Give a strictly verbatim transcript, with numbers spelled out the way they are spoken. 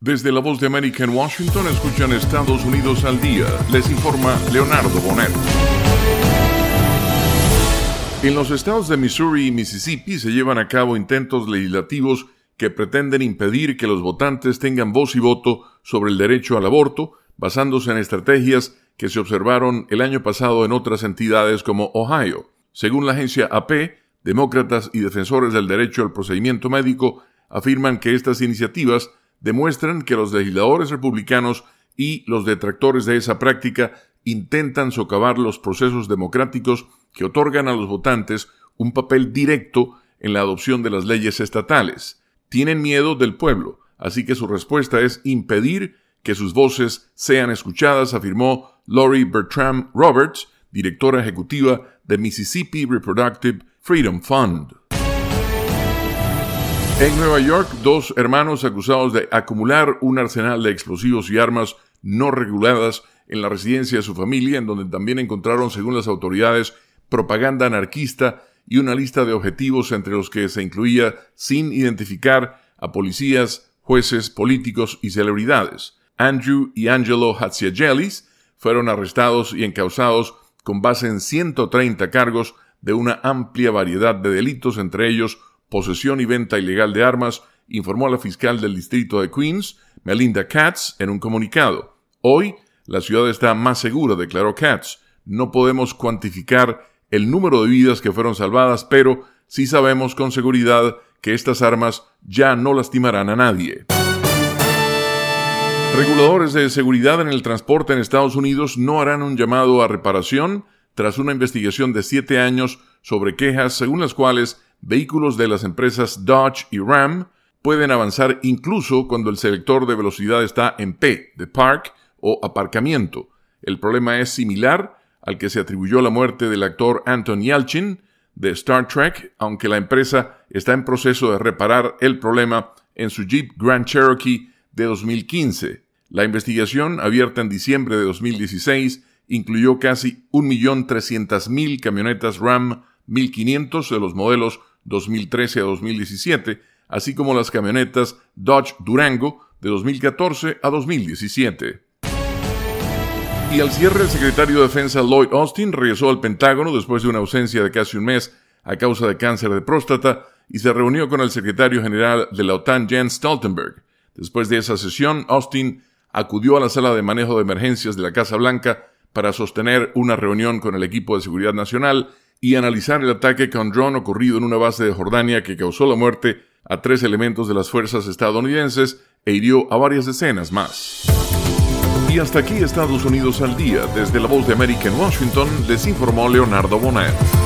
Desde la Voz de América en Washington, escuchan Estados Unidos al día. Les informa Leonardo Bonet. En los estados de Missouri y Mississippi se llevan a cabo intentos legislativos que pretenden impedir que los votantes tengan voz y voto sobre el derecho al aborto, basándose en estrategias que se observaron el año pasado en otras entidades como Ohio. Según la agencia A P, demócratas y defensores del derecho al procedimiento médico afirman que estas iniciativas demuestran que los legisladores republicanos y los detractores de esa práctica intentan socavar los procesos democráticos que otorgan a los votantes un papel directo en la adopción de las leyes estatales. Tienen miedo del pueblo, así que su respuesta es impedir que sus voces sean escuchadas, afirmó Lori Bertram Roberts, directora ejecutiva de Mississippi Reproductive Freedom Fund. En Nueva York, dos hermanos acusados de acumular un arsenal de explosivos y armas no reguladas en la residencia de su familia, en donde también encontraron, según las autoridades, propaganda anarquista y una lista de objetivos entre los que se incluía, sin identificar, a policías, jueces, políticos y celebridades. Andrew y Angelo Hatziagelis fueron arrestados y encausados con base en ciento treinta cargos de una amplia variedad de delitos, entre ellos posesión y venta ilegal de armas, informó la fiscal del distrito de Queens, Melinda Katz, en un comunicado. Hoy, la ciudad está más segura, declaró Katz. No podemos cuantificar el número de vidas que fueron salvadas, pero sí sabemos con seguridad que estas armas ya no lastimarán a nadie. Reguladores de seguridad en el transporte en Estados Unidos no harán un llamado a reparación tras una investigación de siete años sobre quejas según las cuales vehículos de las empresas Dodge y Ram pueden avanzar incluso cuando el selector de velocidad está en P, de park o aparcamiento. El problema es similar al que se atribuyó la muerte del actor Anton Yelchin de Star Trek, aunque la empresa está en proceso de reparar el problema en su Jeep Grand Cherokee de dos mil quince. La investigación, abierta en diciembre de dos mil dieciséis, incluyó casi un millón trescientas mil camionetas Ram mil quinientos de los modelos dos mil trece a dos mil diecisiete, así como las camionetas Dodge Durango de dos mil catorce a dos mil diecisiete. Y al cierre, el secretario de Defensa Lloyd Austin regresó al Pentágono después de una ausencia de casi un mes a causa de cáncer de próstata y se reunió con el secretario general de la OTAN, Jens Stoltenberg. Después de esa sesión, Austin acudió a la sala de manejo de emergencias de la Casa Blanca para sostener una reunión con el equipo de seguridad nacional y analizar el ataque con dron ocurrido en una base de Jordania que causó la muerte a tres elementos de las fuerzas estadounidenses e hirió a varias decenas más. Y hasta aquí Estados Unidos al día. Desde la Voz de América en Washington, les informó Leonardo Bonet.